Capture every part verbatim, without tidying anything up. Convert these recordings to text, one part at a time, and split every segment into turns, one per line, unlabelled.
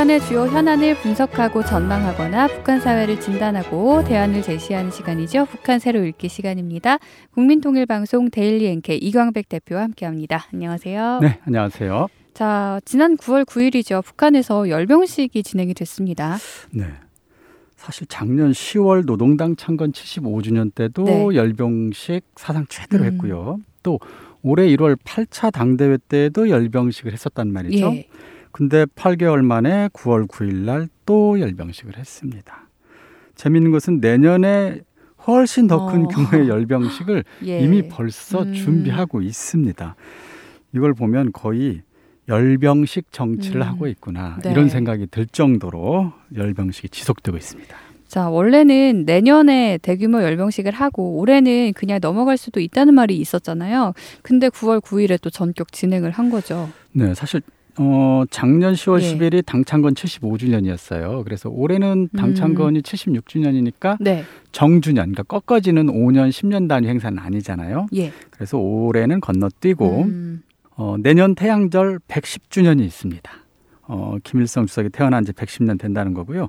북한의 주요 현안을 분석하고 전망하거나 북한 사회를 진단하고 대안을 제시하는 시간이죠. 북한 새로 읽기 시간입니다. 국민통일방송 데일리 엔케이 이광백 대표와 함께합니다. 안녕하세요.
네, 안녕하세요.
자, 지난 구월 구일이죠. 북한에서 열병식이 진행이 됐습니다.
네. 사실 작년 시월 노동당 창건 칠십오 주년 때도 네. 열병식 사상 최대로 음. 했고요. 또 올해 일월 팔 차 당대회 때도 열병식을 했었단 말이죠. 예. 근데 팔 개월 만에 구월 구일 날 또 열병식을 했습니다. 재미있는 것은 내년에 훨씬 더 큰 어. 규모의 열병식을 예. 이미 벌써 음. 준비하고 있습니다. 이걸 보면 거의 열병식 정치를 음. 하고 있구나 네. 이런 생각이 들 정도로 열병식이 지속되고 있습니다.
자, 원래는 내년에 대규모 열병식을 하고 올해는 그냥 넘어갈 수도 있다는 말이 있었잖아요. 근데 구월 구일에 또 전격 진행을 한 거죠.
네, 사실 어, 작년 시월 네. 십일이 당창건 칠십오 주년이었어요. 그래서 올해는 당창건이 음. 칠십육 주년이니까 네. 정주년, 그러니까 꺾어지는 오 년, 십 년 단위 행사는 아니잖아요. 예. 그래서 올해는 건너뛰고 음. 어, 내년 태양절 백십 주년이 있습니다. 어, 김일성 주석이 태어난 지 백십 년 된다는 거고요.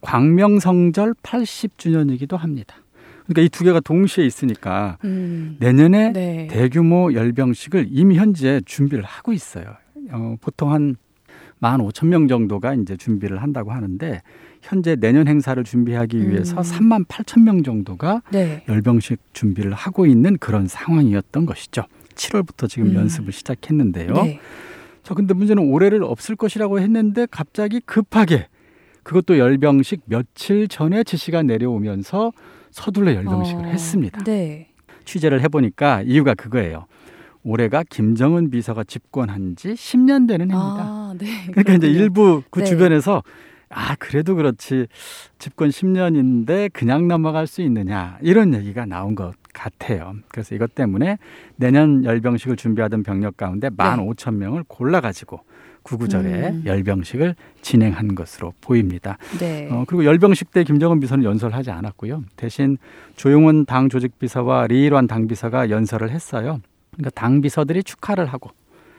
광명성절 팔십 주년이기도 합니다. 그러니까 이 두 개가 동시에 있으니까 음. 내년에 네. 대규모 열병식을 이미 현재 준비를 하고 있어요. 어, 보통 한 만 오천 명 정도가 이제 준비를 한다고 하는데 현재 내년 행사를 준비하기 위해서 음. 삼만 팔천 명 정도가 네. 열병식 준비를 하고 있는 그런 상황이었던 것이죠. 칠월부터 지금 음. 연습을 시작했는데요. 네. 자, 근데 문제는 올해를 없을 것이라고 했는데 갑자기 급하게 그것도 열병식 며칠 전에 지시가 내려오면서 서둘러 열병식을 어. 했습니다. 네. 취재를 해보니까 이유가 그거예요. 올해가 김정은 비서가 집권한 지 십 년 되는 해입니다. 아, 네. 그러니까 그렇군요. 이제 일부 그 네. 주변에서 아, 그래도 그렇지 집권 십 년인데 그냥 넘어갈 수 있느냐 이런 얘기가 나온 것 같아요. 그래서 이것 때문에 내년 열병식을 준비하던 병력 가운데 만 오천 명을 골라가지고 구구절에 음. 열병식을 진행한 것으로 보입니다. 네. 어, 그리고 열병식 때 김정은 비서는 연설을 하지 않았고요. 대신 조용훈 당 조직비서와 리일환 당비서가 연설을 했어요. 그러니까 당 비서들이 축하를 하고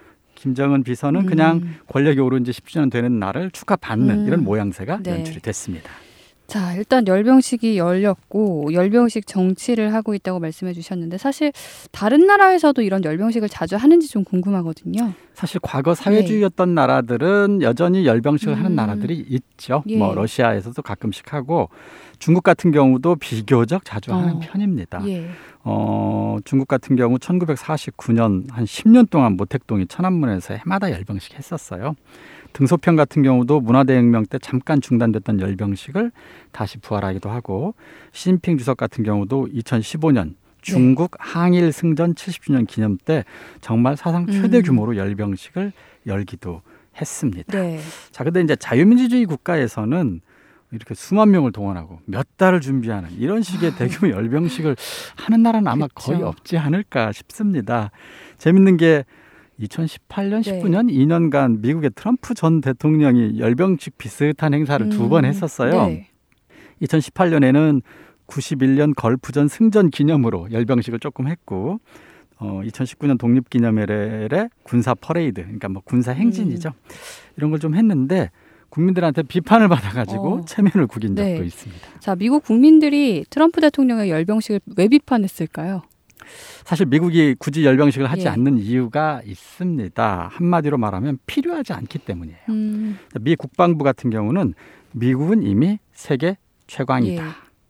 김정은 비서는 음. 그냥 권력이 오른 지 십 주년 되는 날을 축하받는 음. 이런 모양새가 네. 연출이 됐습니다.
자, 일단 열병식이 열렸고 열병식 정치를 하고 있다고 말씀해 주셨는데 사실 다른 나라에서도 이런 열병식을 자주 하는지 좀 궁금하거든요.
사실 과거 사회주의였던 네. 나라들은 여전히 열병식을 음. 하는 나라들이 있죠. 예. 뭐 러시아에서도 가끔씩 하고 중국 같은 경우도 비교적 자주 어. 하는 편입니다. 예. 어, 중국 같은 경우 천구백사십구 년 한 십 년 동안 모택동이 천안문에서 해마다 열병식 했었어요. 등소평 같은 경우도 문화대혁명 때 잠깐 중단됐던 열병식을 다시 부활하기도 하고 시진핑 주석 같은 경우도 이천십오 년 중국 네. 항일 승전 칠십 주년 기념 때 정말 사상 최대 음. 규모로 열병식을 열기도 했습니다. 네. 자, 근데 이제 자유민주주의 국가에서는 이렇게 수만 명을 동원하고 몇 달을 준비하는 이런 식의 대규모 열병식을 하는 나라는 아마 그렇죠. 거의 없지 않을까 싶습니다. 재밌는 게 이천십팔 년, 네. 십구 년 이 년간 미국의 트럼프 전 대통령이 열병식 비슷한 행사를 음, 두 번 했었어요. 네. 이천십팔 년에는 구십일 년 걸프전 승전 기념으로 열병식을 조금 했고 어, 이천십구 년 독립기념일에 군사 퍼레이드, 그러니까 뭐 군사 행진이죠. 음. 이런 걸 좀 했는데 국민들한테 비판을 받아가지고 어. 체면을 구긴 적도 네. 있습니다.
자, 미국 국민들이 트럼프 대통령의 열병식을 왜 비판했을까요?
사실 미국이 굳이 열병식을 하지 예. 않는 이유가 있습니다. 한마디로 말하면 필요하지 않기 때문이에요. 음. 미 국방부 같은 경우는 미국은 이미 세계 최강이다. 예.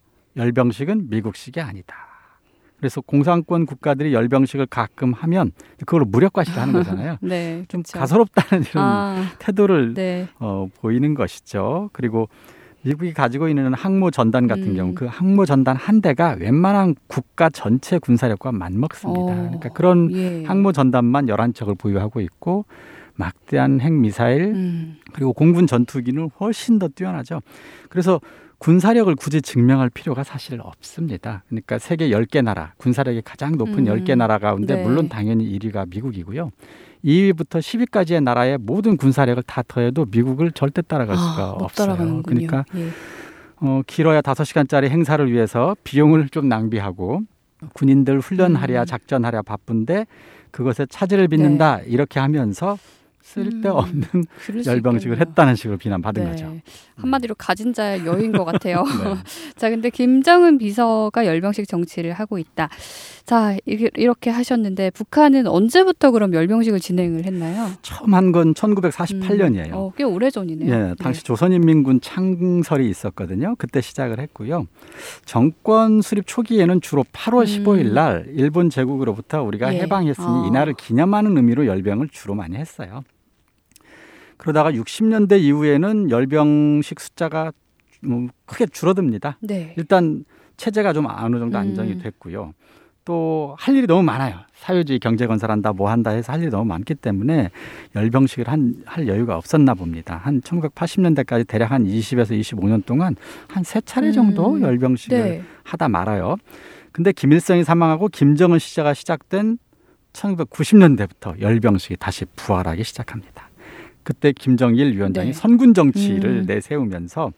열병식은 미국식이 아니다. 그래서 공산권 국가들이 열병식을 가끔 하면 그걸로 무력화시를 하는 거잖아요. 네, 좀 그렇죠. 가소롭다는 이런 아, 태도를 네. 어, 보이는 것이죠. 그리고 미국이 가지고 있는 항모 전단 같은 음. 경우 그 항모 전단 한 대가 웬만한 국가 전체 군사력과 맞먹습니다. 어, 그러니까 그런 예. 항모 전단만 열한 척을 보유하고 있고 막대한 핵미사일 음. 그리고 공군 전투기는 훨씬 더 뛰어나죠. 그래서 군사력을 굳이 증명할 필요가 사실 없습니다. 그러니까 세계 열 개 나라, 군사력이 가장 높은 음. 열 개 나라 가운데 네. 물론 당연히 일 위가 미국이고요. 이 위부터 십 위까지의 나라의 모든 군사력을 다 더해도 미국을 절대 따라갈 수가 아, 없어요. 그러니까 예. 어, 길어야 다섯 시간짜리 행사를 위해서 비용을 좀 낭비하고 군인들 훈련하랴 음. 작전하랴 바쁜데 그것에 차질을 빚는다 네. 이렇게 하면서 쓸데없는
음,
열병식을 했다는 식으로 비난받은
네.
거죠.
한마디로 가진 자의 여유인 것 같아요. 네. 자, 근데 김정은 비서가 열병식 정치를 하고 있다. 자, 이렇게 하셨는데 북한은 언제부터 그럼 열병식을 진행을 했나요?
처음 한 건 천구백사십팔 년이에요.
음, 어, 꽤 오래전이네요.
예, 당시 네. 조선인민군 창설이 있었거든요. 그때 시작을 했고요. 정권 수립 초기에는 주로 팔월 십오일 날 일본 제국으로부터 우리가 예. 해방했으니 어. 이날을 기념하는 의미로 열병을 주로 많이 했어요. 그러다가 육십 년대 이후에는 열병식 숫자가 크게 줄어듭니다. 네. 일단 체제가 좀 어느 정도 안정이 됐고요. 또 할 일이 너무 많아요. 사회주의 경제 건설한다 뭐 한다 해서 할 일이 너무 많기 때문에 열병식을 한, 할 여유가 없었나 봅니다. 한 천구백팔십 년대까지 대략 한 이십에서 이십오 년 동안 한 세 차례 정도 음. 열병식을 네. 하다 말아요. 근데 김일성이 사망하고 김정은 시대가 시작된 천구백구십 년대부터 열병식이 다시 부활하기 시작합니다. 그때 김정일 위원장이 네. 선군 정치를 음. 내세우면서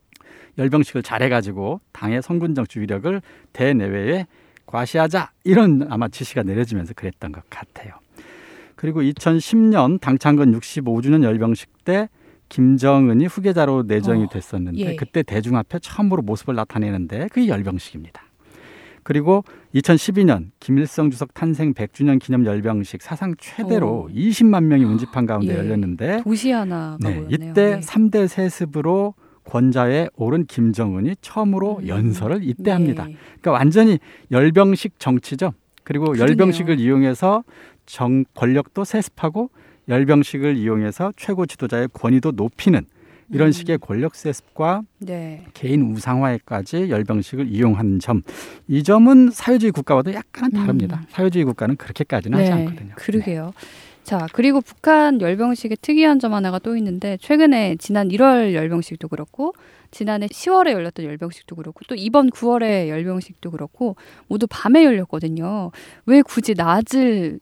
열병식을 잘해가지고 당의 선군 정치 위력을 대내외에 과시하자 이런 아마 지시가 내려지면서 그랬던 것 같아요. 그리고 이천십 년 당창건 육십오 주년 열병식 때 김정은이 후계자로 내정이 어, 됐었는데 예. 그때 대중 앞에 처음으로 모습을 나타내는데 그게 열병식입니다. 그리고 이천십이 년 김일성 주석 탄생 백 주년 기념 열병식 사상 최대로 오. 이십만 명이 운집한 가운데 예. 열렸는데
도시 하나가
네, 이때 예. 삼 대 세습으로 권좌에 오른 김정은이 처음으로 음. 연설을 이때 네. 합니다. 그러니까 완전히 열병식 정치죠. 그리고 그러네요. 열병식을 이용해서 정 권력도 세습하고 열병식을 이용해서 최고 지도자의 권위도 높이는 이런 음. 식의 권력 세습과 네. 개인 우상화에까지 열병식을 이용한 점. 이 점은 사회주의 국가와도 약간은 다릅니다. 음. 사회주의 국가는 그렇게까지는
네.
하지 않거든요.
그러게요. 네. 자, 그리고 북한 열병식의 특이한 점 하나가 또 있는데 최근에 지난 일월 열병식도 그렇고 지난해 시월에 열렸던 열병식도 그렇고 또 이번 구월에 열병식도 그렇고 모두 밤에 열렸거든요. 왜 굳이 낮을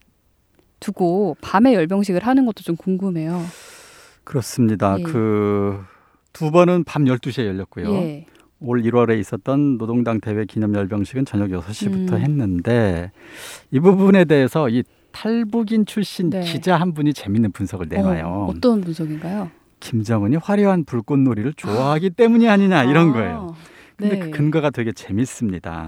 두고 밤에 열병식을 하는 것도 좀 궁금해요.
그렇습니다. 예. 그 두 번은 밤 열두 시에 열렸고요. 예. 올 일월에 있었던 노동당 대회 기념 열병식은 저녁 여섯 시부터 음. 했는데 이 부분에 대해서 이 탈북인 출신 네. 기자 한 분이 재밌는 분석을 내놔요.
어, 어떤 분석인가요?
김정은이 화려한 불꽃놀이를 좋아하기 때문이 아니냐 이런 거예요. 근데 네. 그 근거가 되게 재밌습니다.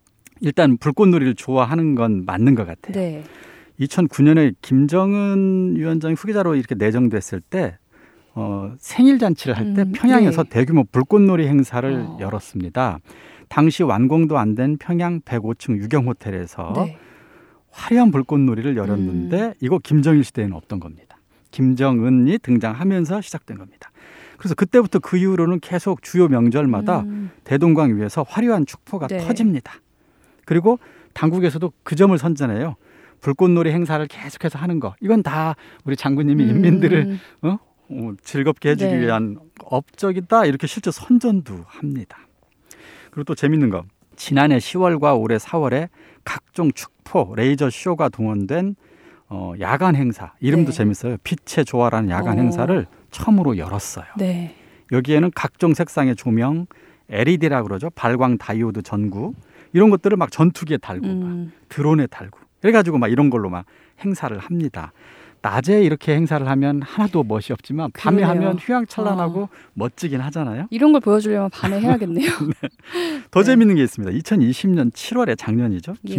일단 불꽃놀이를 좋아하는 건 맞는 것 같아요. 네. 이천구 년에 김정은 위원장이 후계자로 이렇게 내정됐을 때 어, 생일 잔치를 할 때 음, 평양에서 네. 대규모 불꽃놀이 행사를 어. 열었습니다. 당시 완공도 안 된 평양 백오 층 유경 호텔에서 네. 화려한 불꽃놀이를 열었는데 음. 이거 김정일 시대에는 없던 겁니다. 김정은이 등장하면서 시작된 겁니다. 그래서 그때부터 그 이후로는 계속 주요 명절마다 음. 대동강 위에서 화려한 축포가 네. 터집니다. 그리고 당국에서도 그 점을 선전해요. 불꽃놀이 행사를 계속해서 하는 거. 이건 다 우리 장군님이 음. 인민들을 어? 어, 즐겁게 해주기 네. 위한 업적이다. 이렇게 실제 선전도 합니다. 그리고 또 재밌는 거. 지난해 시월과 올해 사월에 각종 축포, 레이저 쇼가 동원된 어, 야간 행사. 이름도 네. 재밌어요. 빛의 조화라는 야간 오. 행사를 처음으로 열었어요. 네. 여기에는 각종 색상의 조명, 엘이디라고 그러죠. 발광 다이오드 전구. 이런 것들을 막 전투기에 달고 음. 막 드론에 달고. 그래가지고 막 이런 걸로 막 행사를 합니다. 낮에 이렇게 행사를 하면 하나도 멋이 없지만 밤에 그러네요. 하면 휘황찬란하고 어. 멋지긴 하잖아요.
이런 걸 보여주려면 밤에 해야겠네요.
네. 더 네. 재밌는 게 있습니다. 이천이십 년 칠월에 작년이죠. 예.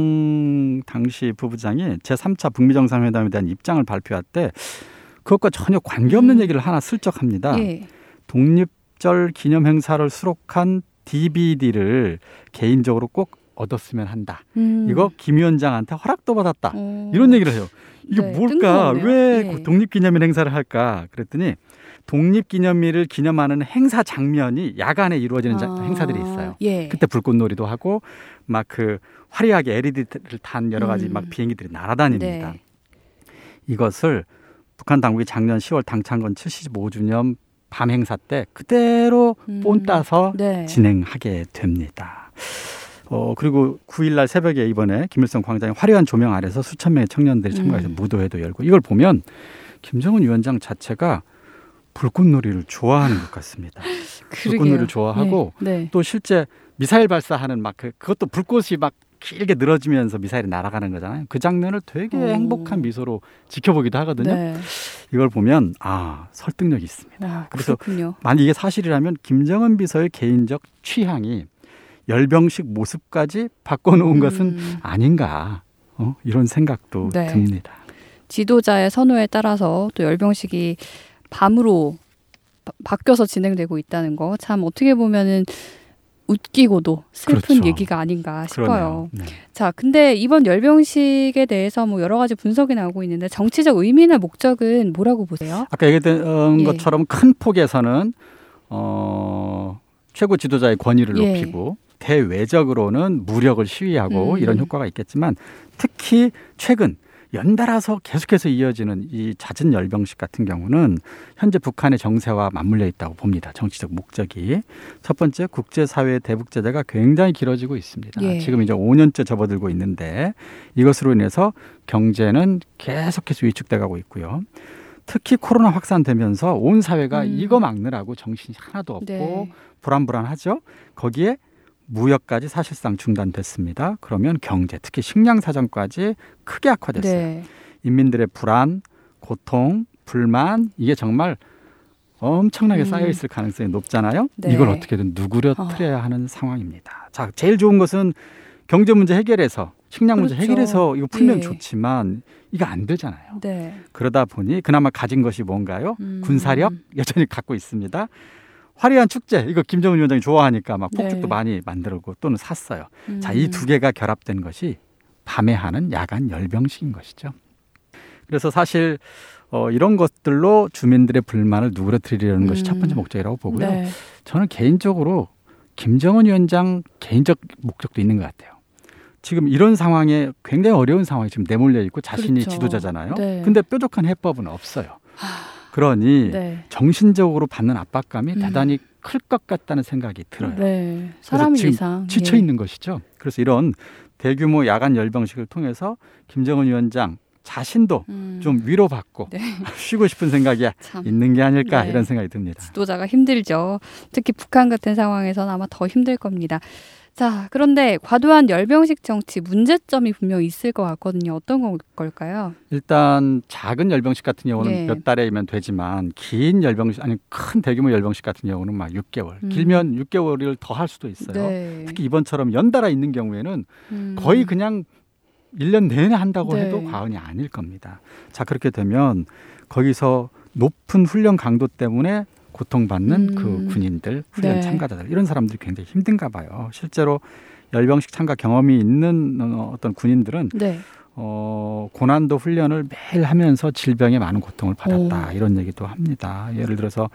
김여정 당시 부부장이 제삼 차 북미 정상회담에 대한 입장을 발표할 때 그것과 전혀 관계없는 음. 얘기를 하나 슬쩍 합니다. 예. 독립절 기념 행사를 수록한 디비디를 개인적으로 꼭 얻었으면 한다. 음. 이거 김 위원장한테 허락도 받았다. 오. 이런 얘기를 해요. 이게 네, 뭘까? 왜 네. 독립기념일 행사를 할까? 그랬더니 독립기념일을 기념하는 행사 장면이 야간에 이루어지는 아. 행사들이 있어요. 예. 그때 불꽃놀이도 하고 막 그 화려하게 엘이디를 탄 여러 가지 음. 막 비행기들이 날아다닙니다. 네. 이것을 북한 당국이 작년 시월 당창건 칠십오 주년 밤 행사 때 그대로 음. 본 따서 네. 진행하게 됩니다. 어, 그리고 구일날 새벽에 이번에 김일성 광장의 화려한 조명 아래서 수천 명의 청년들이 참가해서 음. 무도회도 열고 이걸 보면 김정은 위원장 자체가 불꽃놀이를 좋아하는 것 같습니다. 불꽃놀이를 좋아하고 네, 네. 또 실제 미사일 발사하는 막 그, 그것도 불꽃이 막 길게 늘어지면서 미사일이 날아가는 거잖아요. 그 장면을 되게 오. 행복한 미소로 지켜보기도 하거든요. 네. 이걸 보면 아 설득력이 있습니다.
아,
그래서
그렇군요.
만약 이게 사실이라면 김정은 비서의 개인적 취향이 열병식 모습까지 바꿔놓은 음. 것은 아닌가 어? 이런 생각도 네. 듭니다.
지도자의 선호에 따라서 또 열병식이 밤으로 바, 바뀌어서 진행되고 있다는 거 참 어떻게 보면은 웃기고도 슬픈 그렇죠. 얘기가 아닌가 싶어요. 네. 자, 근데 이번 열병식에 대해서 뭐 여러 가지 분석이 나오고 있는데 정치적 의미나 목적은 뭐라고 보세요?
아까 얘기했던 예. 것처럼 큰 폭에서는 어, 최고 지도자의 권위를 예. 높이고 대외적으로는 무력을 시위하고 음. 이런 효과가 있겠지만 특히 최근 연달아서 계속해서 이어지는 이 잦은 열병식 같은 경우는 현재 북한의 정세와 맞물려 있다고 봅니다. 정치적 목적이. 첫 번째, 국제사회의 대북제재가 굉장히 길어지고 있습니다. 예. 지금 이제 오 년째 접어들고 있는데 이것으로 인해서 경제는 계속해서 위축돼 가고 있고요. 특히 코로나 확산되면서 온 사회가 음. 이거 막느라고 정신이 하나도 없고 네. 불안불안하죠. 거기에 무역까지 사실상 중단됐습니다. 그러면 경제, 특히 식량 사정까지 크게 악화됐어요. 네. 인민들의 불안, 고통, 불만 이게 정말 엄청나게 음. 쌓여있을 가능성이 높잖아요. 네. 이걸 어떻게든 누그러뜨려야 어. 하는 상황입니다. 자, 제일 좋은 것은 경제 문제 해결해서 식량 문제 그렇죠. 해결해서 이거 풀면 네. 좋지만 이거 안 되잖아요. 네. 그러다 보니 그나마 가진 것이 뭔가요? 음. 군사력 여전히 갖고 있습니다. 화려한 축제, 이거 김정은 위원장이 좋아하니까 막 폭죽도 네. 많이 만들고 또는 샀어요. 음. 자, 이 두 개가 결합된 것이 밤에 하는 야간 열병식인 것이죠. 그래서 사실 어, 이런 것들로 주민들의 불만을 누그러뜨리려는 음. 것이 첫 번째 목적이라고 보고요. 네. 저는 개인적으로 김정은 위원장 개인적 목적도 있는 것 같아요. 지금 이런 상황에 굉장히 어려운 상황이 지금 내몰려 있고 자신이 그렇죠. 지도자잖아요. 네. 근데 뾰족한 해법은 없어요. 하... 그러니 네. 정신적으로 받는 압박감이 음. 대단히 클 것 같다는 생각이 들어요.
네. 사람
지금
이상
지쳐 있는 예. 것이죠. 그래서 이런 대규모 야간 열병식을 통해서 김정은 위원장 자신도 음. 좀 위로받고 네. 쉬고 싶은 생각이 참. 있는 게 아닐까 네. 이런 생각이 듭니다.
지도자가 힘들죠. 특히 북한 같은 상황에서는 아마 더 힘들 겁니다. 자, 그런데 과도한 열병식 정치 문제점이 분명히 있을 것 같거든요. 어떤 걸까요?
일단 작은 열병식 같은 경우는 네. 몇 달이면 되지만 긴 열병식 아니 큰 대규모 열병식 같은 경우는 막 육 개월 음. 길면 육 개월을 더 할 수도 있어요. 네. 특히 이번처럼 연달아 있는 경우에는 음. 거의 그냥 일 년 내내 한다고 네. 해도 과언이 아닐 겁니다. 자, 그렇게 되면 거기서 높은 훈련 강도 때문에 고통받는 음. 그 군인들, 훈련 네. 참가자들 이런 사람들이 굉장히 힘든가 봐요. 실제로 열병식 참가 경험이 있는 어떤 군인들은 네. 어, 고난도 훈련을 매일 하면서 질병에 많은 고통을 받았다 오. 이런 얘기도 합니다. 예를 들어서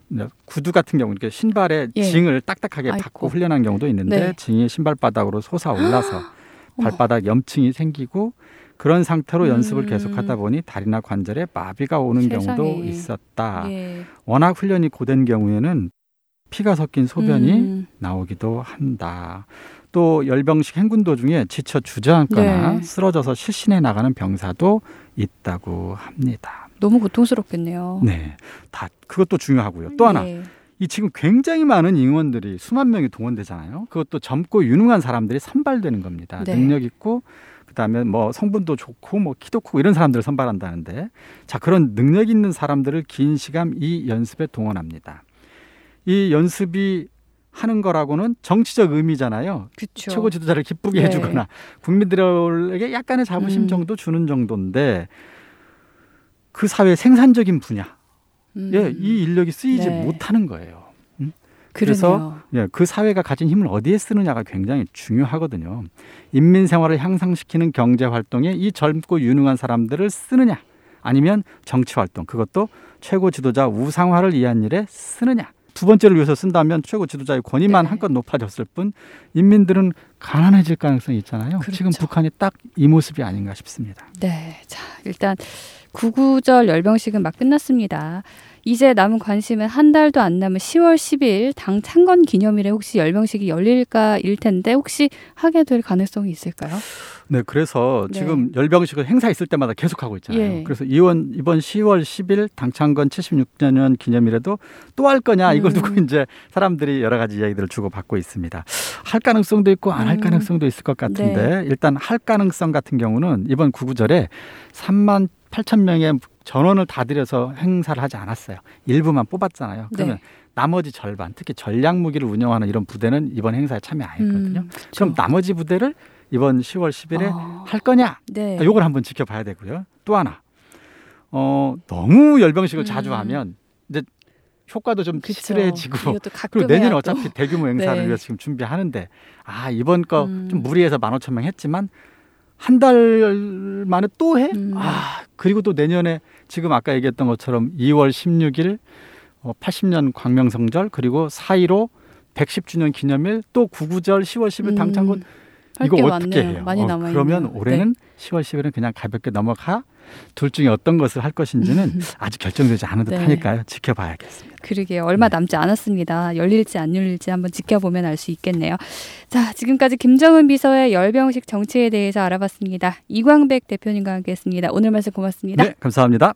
구두 같은 경우 이렇게 신발에 예. 징을 딱딱하게 아이고. 받고 훈련한 경우도 있는데 네. 징이 신발바닥으로 솟아올라서 발바닥 염증이 생기고 그런 상태로 음. 연습을 계속하다 보니 다리나 관절에 마비가 오는 세상에. 경우도 있었다. 예. 워낙 훈련이 고된 경우에는 피가 섞인 소변이 음. 나오기도 한다. 또 열병식 행군 도중에 지쳐 주저앉거나 네. 쓰러져서 실신해 나가는 병사도 있다고 합니다.
너무 고통스럽겠네요.
네, 다 그것도 중요하고요. 또 하나. 네. 이 지금 굉장히 많은 인원들이 수만 명이 동원되잖아요. 그것도 젊고 유능한 사람들이 선발되는 겁니다. 네. 능력 있고 그다음에 뭐 성분도 좋고 뭐 키도 크고 이런 사람들을 선발한다는데 자 그런 능력 있는 사람들을 긴 시간 이 연습에 동원합니다. 이 연습이 하는 거라고는 정치적 의미잖아요.
그쵸.
최고 지도자를 기쁘게 네. 해주거나 국민들에게 약간의 자부심 음. 정도 주는 정도인데 그 사회의 생산적인 분야 음. 예, 이 인력이 쓰이지 네. 못하는 거예요. 음? 그래서 예, 그 사회가 가진 힘을 어디에 쓰느냐가 굉장히 중요하거든요. 인민 생활을 향상시키는 경제 활동에 이 젊고 유능한 사람들을 쓰느냐 아니면 정치 활동 그것도 최고 지도자 우상화를 위한 일에 쓰느냐. 두 번째를 위해서 쓴다면 최고 지도자의 권위만 네. 한껏 높아졌을 뿐 인민들은 가난해질 가능성이 있잖아요. 그렇죠. 지금 북한이 딱 이 모습이 아닌가 싶습니다.
네, 자 일단 구구절 열병식은 막 끝났습니다. 이제 남은 관심은 한 달도 안 남은 시월 십일 당 창건 기념일에 혹시 열병식이 열릴까일 텐데 혹시 하게 될 가능성이 있을까요?
네, 그래서 네. 지금 열병식을 행사 있을 때마다 계속 하고 있잖아요. 예. 그래서 이번 이번 시월 십일 당창건 칠십육 주년 기념일에도 또 할 거냐 이걸 두고 음. 이제 사람들이 여러 가지 이야기들을 주고 받고 있습니다. 할 가능성도 있고 안 할 음. 가능성도 있을 것 같은데 네. 일단 할 가능성 같은 경우는 이번 구구절에 삼만 팔천 명의 전원을 다 들여서 행사를 하지 않았어요. 일부만 뽑았잖아요. 그러면 네. 나머지 절반, 특히 전략 무기를 운영하는 이런 부대는 이번 행사에 참여 안 했거든요. 음, 그렇죠. 그럼 나머지 부대를 이번 시월 십일에 어. 할 거냐? 네. 이걸 한번 지켜봐야 되고요. 또 하나, 어, 너무 열병식을 음. 자주 하면 이제 효과도 좀 치트해지고 그리고 내년에 어차피 대규모 행사를 네. 위해서 지금 준비하는데 아 이번 거 좀 음. 무리해서 만 오천 명 했지만 한 달 만에 또 해? 음. 아 그리고 또 내년에 지금 아까 얘기했던 것처럼 이월 십육일 어, 팔십 년 광명성절 그리고 사 일오 백십 주년 기념일 또 구구절 시월 십일 당창건 음. 이거 어떻게 많네요. 해요?
많이
어, 그러면 올해는 네. 시월 십일은 그냥 가볍게 넘어가 둘 중에 어떤 것을 할 것인지는 아직 결정되지 않은 듯하니까요. 네. 지켜봐야겠습니다.
그러게요. 얼마 남지 않았습니다. 열릴지 안 열릴지 한번 지켜보면 알 수 있겠네요. 자, 지금까지 김정은 비서의 열병식 정치에 대해서 알아봤습니다. 이광백 대표님과 함께했습니다. 오늘 말씀 고맙습니다.
네, 감사합니다.